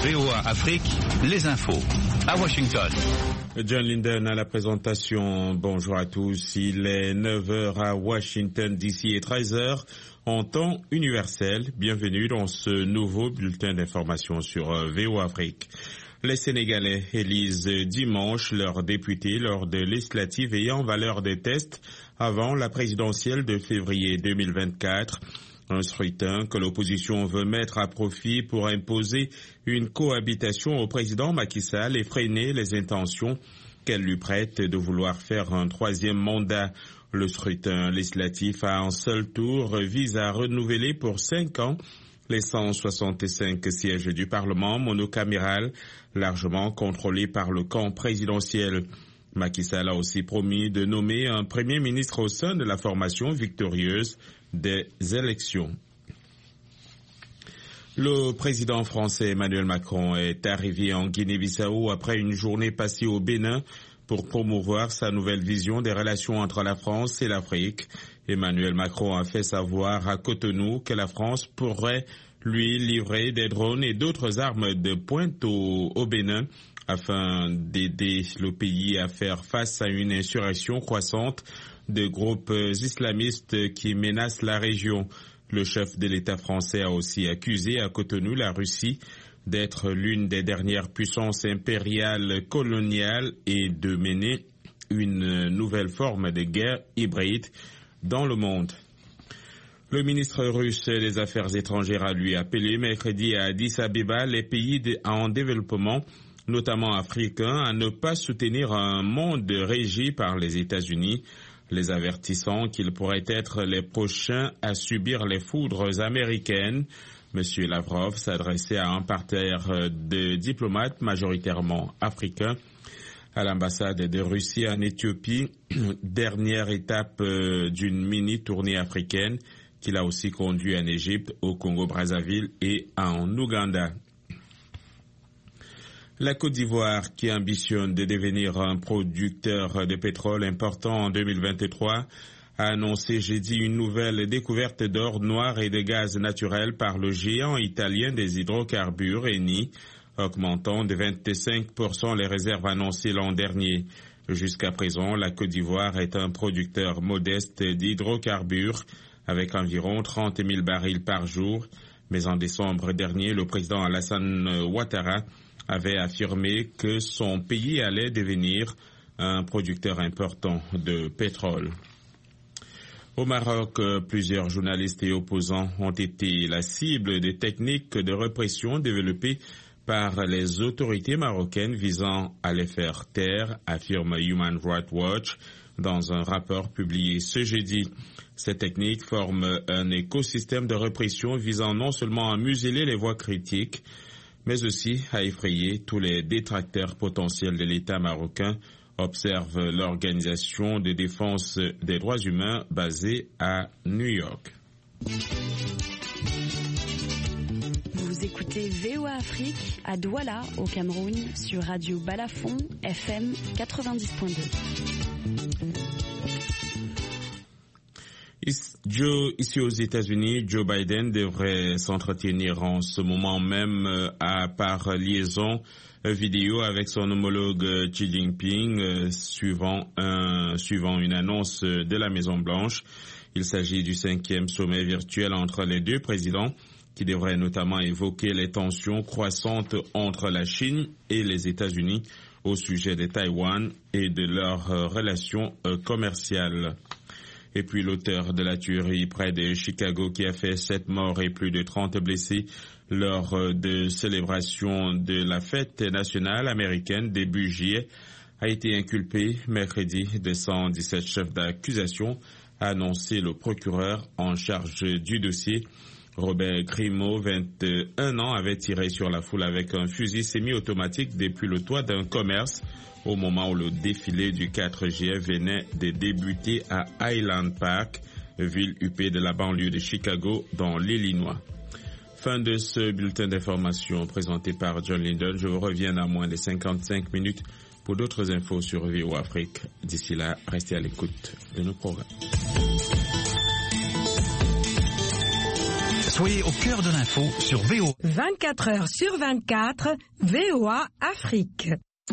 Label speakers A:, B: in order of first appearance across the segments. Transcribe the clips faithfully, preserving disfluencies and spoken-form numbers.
A: V O A Afrique, les infos. À Washington.
B: John Linden à la présentation. Bonjour à tous. Il est neuf heures à Washington D C et treize heures en temps universel. Bienvenue dans ce nouveau bulletin d'information sur V O A Afrique. Les Sénégalais élisent dimanche leurs députés lors de législatives ayant valeur de test avant la présidentielle de février deux mille vingt-quatre. Un scrutin que l'opposition veut mettre à profit pour imposer une cohabitation au président Macky Sall et freiner les intentions qu'elle lui prête de vouloir faire un troisième mandat. Le scrutin législatif à un seul tour vise à renouveler pour cinq ans les cent soixante-cinq sièges du Parlement monocaméral, largement contrôlés par le camp présidentiel. Macky Sall a aussi promis de nommer un premier ministre au sein de la formation victorieuse des élections. Le président français Emmanuel Macron est arrivé en Guinée-Bissau après une journée passée au Bénin pour promouvoir sa nouvelle vision des relations entre la France et l'Afrique. Emmanuel Macron a fait savoir à Cotonou que la France pourrait lui livrer des drones et d'autres armes de pointe au, au Bénin afin d'aider le pays à faire face à une insurrection croissante de groupes islamistes qui menacent la région. Le chef de l'État français a aussi accusé à Cotonou la Russie d'être l'une des dernières puissances impériales coloniales et de mener une nouvelle forme de guerre hybride dans le monde. Le ministre russe des Affaires étrangères a lui appelé mercredi à Addis Abeba les pays en développement, notamment africains, à ne pas soutenir un monde régi par les États-Unis, les avertissant qu'ils pourraient être les prochains à subir les foudres américaines. Monsieur Lavrov s'adressait à un parterre de diplomates majoritairement africains à l'ambassade de Russie en Éthiopie, dernière étape d'une mini-tournée africaine qu'il a aussi conduit en Égypte, au Congo-Brazzaville et en Ouganda. La Côte d'Ivoire, qui ambitionne de devenir un producteur de pétrole important en deux mille vingt-trois, a annoncé jeudi une nouvelle découverte d'or noir et de gaz naturel par le géant italien des hydrocarbures Eni, augmentant de vingt-cinq pour cent les réserves annoncées l'an dernier. Jusqu'à présent, la Côte d'Ivoire est un producteur modeste d'hydrocarbures avec environ trente mille barils par jour. Mais en décembre dernier, le président Alassane Ouattara avait affirmé que son pays allait devenir un producteur important de pétrole. Au Maroc, plusieurs journalistes et opposants ont été la cible des techniques de répression développées par les autorités marocaines visant à les faire taire, affirme Human Rights Watch dans un rapport publié ce jeudi. Ces techniques forment un écosystème de répression visant non seulement à museler les voix critiques, mais aussi à effrayer tous les détracteurs potentiels de l'État marocain, observe l'organisation de défense des droits humains basée à New York.
C: Vous écoutez V O A Afrique à Douala, au Cameroun, sur Radio Balafon, F M quatre-vingt-dix point deux.
B: Joe, ici aux États-Unis, Joe Biden devrait s'entretenir en ce moment même à par liaison vidéo avec son homologue Xi Jinping, suivant, un, suivant une annonce de la Maison-Blanche. Il s'agit du cinquième sommet virtuel entre les deux présidents, qui devrait notamment évoquer les tensions croissantes entre la Chine et les États-Unis au sujet de Taïwan et de leurs relations commerciales. Et puis l'auteur de la tuerie près de Chicago qui a fait sept morts et plus de trente blessés lors de célébration de la fête nationale américaine début juillet a été inculpé mercredi de cent dix-sept chefs d'accusation, a annoncé le procureur en charge du dossier. Robert Grimaud, vingt et un ans, avait tiré sur la foule avec un fusil semi-automatique depuis le toit d'un commerce au moment où le défilé du quatre juillet venait de débuter à Highland Park, ville huppée de la banlieue de Chicago dans l'Illinois. Fin de ce bulletin d'information présenté par John Linden. Je vous reviens à moins de cinquante-cinq minutes pour d'autres infos sur V O A Afrique. D'ici là, restez à l'écoute de nos programmes.
A: Soyez au cœur de l'info sur V O A.
D: vingt-quatre heures sur vingt-quatre, V O A Afrique.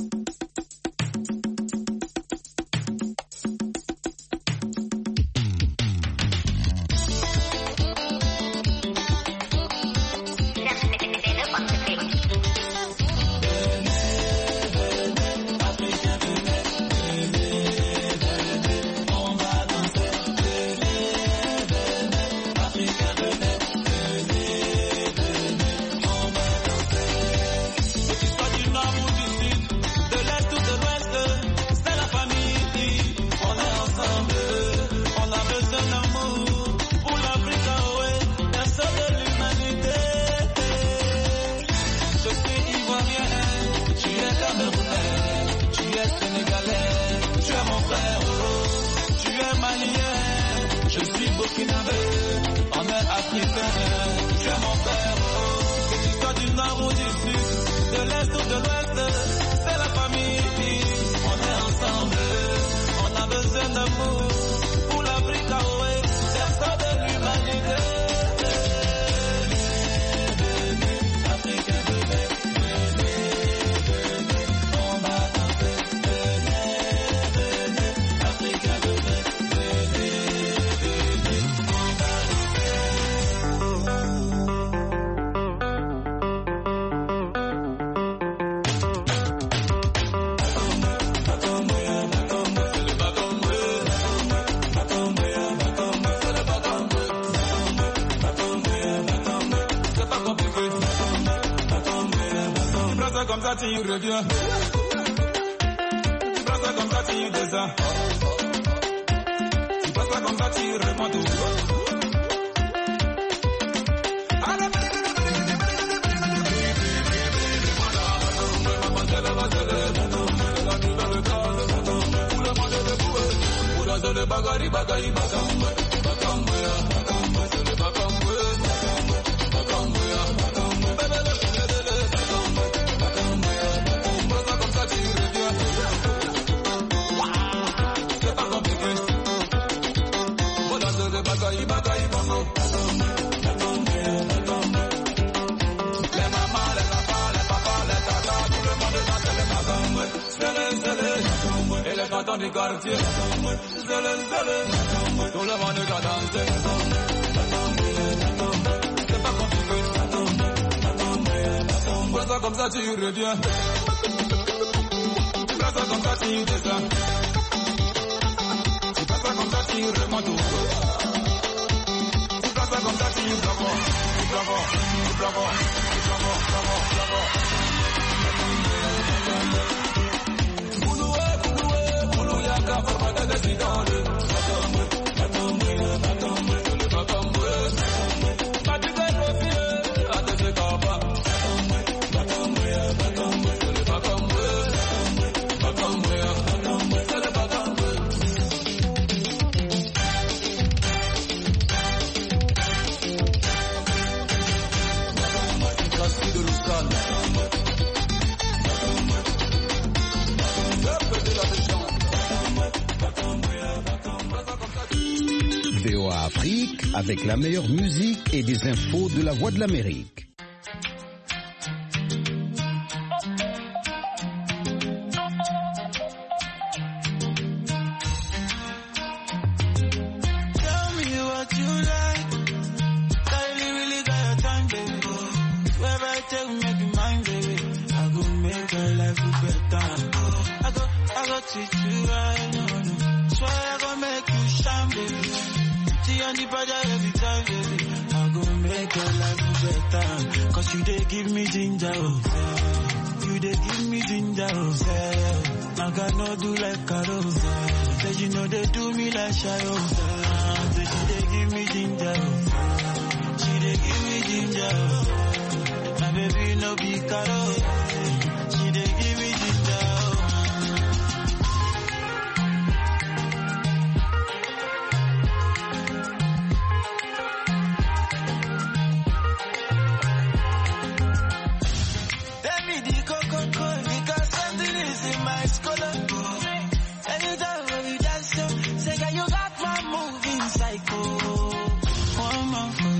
E: Tu reviens. Tu passes ça comme ça, tu descends. Tu passes ça comme ça, tu remontes. Bagari, bagari, bagam, bagam, bagam, bagam, dans les quartiers, zélé, zélé, tout le monde va danser. C'est pas compliqué, fais ça comme ça tu reviens. Fais ça comme ça tu descends. Tu fais ça comme ça tu remontes. Tu fais ça comme ça tu plafond, tu plafond, tu plafond, tu plafond, plafond, plafond. Formate de sidone, batombe, batombe, batombe, batombe, batombe, batombe, ate kaba, batombe, batombe, batombe, batombe, batombe, batombe, c'est batombe. Caspi de Luscan,
F: V O A Afrique avec la meilleure musique et des infos de la Voix de l'Amérique.
G: Cause you dey give me ginger, oh. You dey give me ginger, oh. I cannot do like Carol. Say you know they do me like Shayo. Say you dey give me ginger, oh.